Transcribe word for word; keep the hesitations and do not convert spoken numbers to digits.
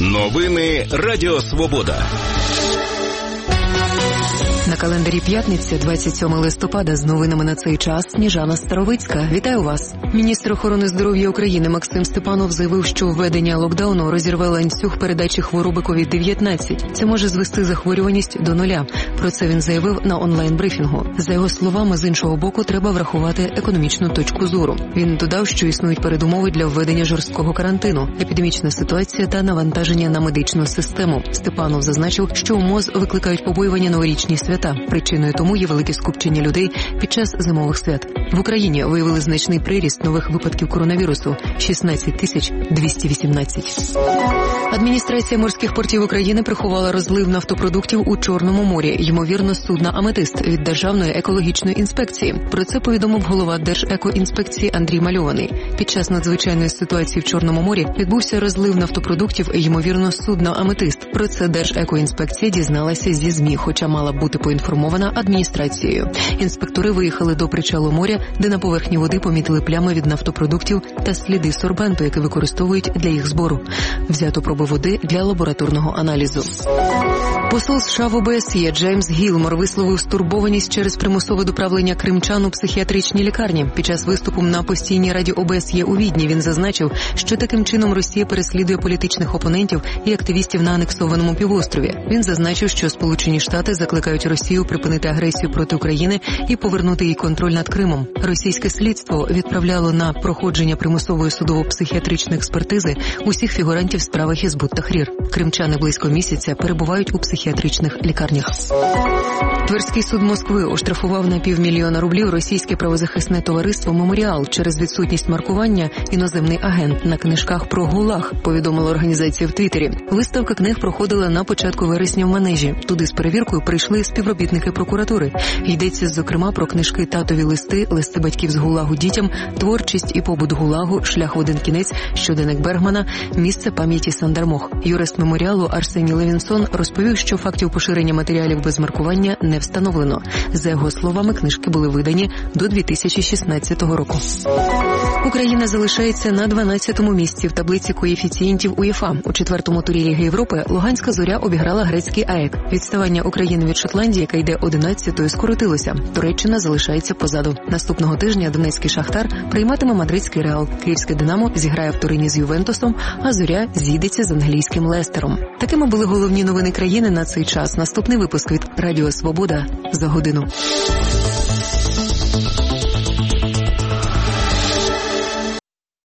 Новини Радіо Свобода. На календарі п'ятниця, двадцять сьомого листопада, з новинами на цей час Сніжана Старовицька. Вітаю вас. Міністр охорони здоров'я України Максим Степанов заявив, що введення локдауну розірве ланцюг передачі хвороби ковід дев'ятнадцять. Це може звести захворюваність до нуля. Про це він заявив на онлайн-брифінгу. За його словами, з іншого боку, треба врахувати економічну точку зору. Він додав, що існують передумови для введення жорсткого карантину, епідемічна ситуація та навантаження на медичну систему. Степанов зазначив, що у МОЗ викликають побоювання новорічні свята. Причиною тому є велике скупчення людей під час зимових свят. В Україні виявили значний приріст нових випадків коронавірусу – шістнадцять тисяч двісті вісімнадцять. Адміністрація морських портів України приховала розлив нафтопродуктів у Чорному морі, ймовірно, судна «Аметист» від Державної екологічної інспекції. Про це повідомив голова Держекоінспекції Андрій Мальований. Під час надзвичайної ситуації в Чорному морі відбувся розлив нафтопродуктів, ймовірно, судна «Аметист». Про це Держекоінспекція дізналася зі ЗМІ, хоча мала бути поінформована адміністрацією. Інспектори виїхали до причалу моря, де на поверхні води помітили плями від нафтопродуктів та сліди сорбенту, який використовують для їх збору. Взято проби води для лабораторного аналізу. Посол США в ОБСЄ Джеймс Гілмор висловив стурбованість через примусове доправлення кримчан у психіатричній лікарні. Під час виступу на постійній раді ОБСЄ у Відні він зазначив, що таким чином Росія переслідує політичних опонентів і активістів на анексованому півострові. Він зазначив, що Сполучені Штати закликають Росію припинити агресію проти України і повернути їй контроль над Кримом. Російське слідство відправляло на проходження примусової судово-психіатричної експертизи усіх фігурантів справи Хізбут Тахрір. Кримчани близько місяця перебувають у психіатричних лікарнях. Тверський суд Москви оштрафував на півмільйона рублів російське правозахисне товариство «Меморіал» через відсутність маркування «Іноземний агент» на книжках про ГУЛАГ, повідомила організація в Твіттері. Виставка книг проходила на початку вересня в Манежі. Туди з перевіркою прийшли співробітники прокуратури. Йдеться, зокрема, про книжки «Татові листи», «Листи батьків з ГУЛАГу дітям», «Творчість і побут ГУЛАГу», «Шлях в один кінець», «Щоденник Бергмана», «Місце пам'яті Сандармох». Юрист «Меморіалу» Арсеній Левінсон розповів, що фактів поширення матеріалів без маркування не встановлено. За його словами, книжки були видані до дві тисячі шістнадцятого року. Україна залишається на дванадцятому місці в таблиці коефіцієнтів УЄФА. У четвертому турі Ліги Європи Луганська Зоря обіграла грецький АЕК. Відставання України від Шотландії, яка йде одинадцятою, скоротилося. Туреччина залишається позаду. Наступного тижня Донецький Шахтар прийматиме мадридський Реал. Київське Динамо зіграє в Турині з Ювентусом, а Зоря зійдеться з англійським Лестером. Такими були головні новини країни на цей час. Наступний випуск від Радіо Свобода за годину.